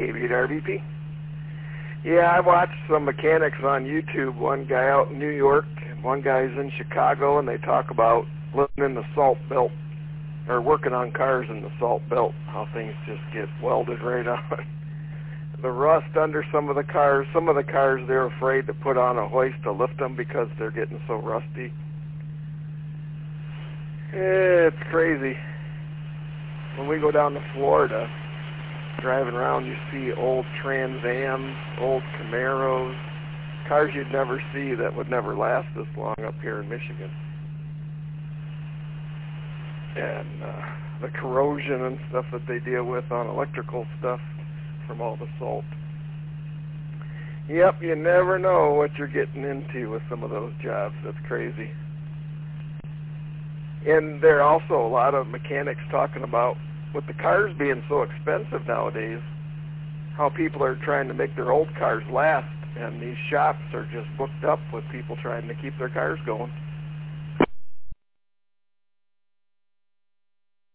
KV8RVP. Yeah, I watched some mechanics on YouTube, one guy out in New York, and one guy's in Chicago, and they talk about living in the salt belt, or working on cars in the salt belt, how things just get welded right on. The rust under some of the cars they're afraid to put on a hoist to lift them because they're getting so rusty. It's crazy. When we go down to Florida, driving around, you see old Trans Ams, old Camaros, cars you'd never see that would never last this long up here in Michigan. And the corrosion and stuff that they deal with on electrical stuff from all the salt. Yep, you never know what you're getting into with some of those jobs. That's crazy. And there are also a lot of mechanics talking about, with the cars being so expensive nowadays, how people are trying to make their old cars last, and these shops are just booked up with people trying to keep their cars going.